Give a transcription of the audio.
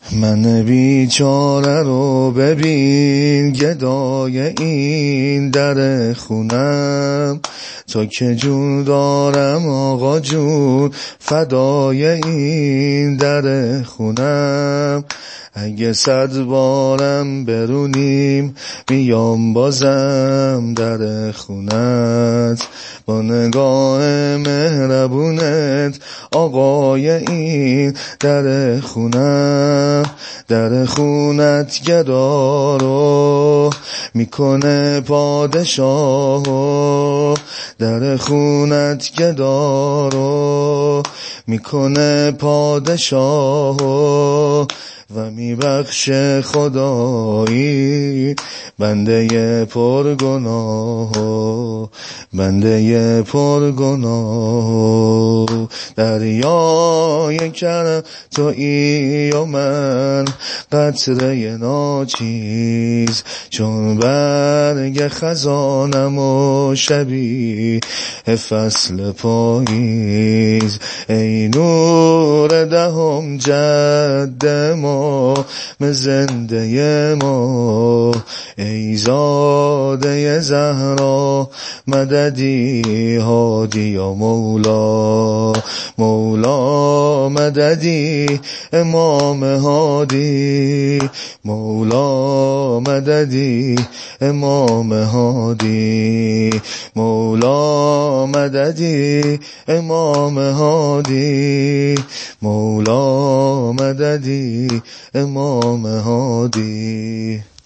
من بیچاره رو ببین گدای این در خونم، تا که جون دارم آقا جون فدای این در خونم. اگه 100 بارم برونیم میام بازم در خونت، با نگاه مهربونت آقای این در خونم. در خونت گدارو میکنه پادشاهو، در خونت گدارو میکنه پادشاهو، و میبخشه خدایی بنده پرگناهو، بنده پرگناهو. دریای کرم تویی و من قطره ناچیز، چون برگ خزانم و شبیه فصل پاییز. ای نور دهم جد ما زنده ما، ای زاده زهرا مددی هادی یا مولا، مولا مددی امام هادی، مولا مددی امام هادی، مولا مددی امام هادی، مولا مددی امام هادی.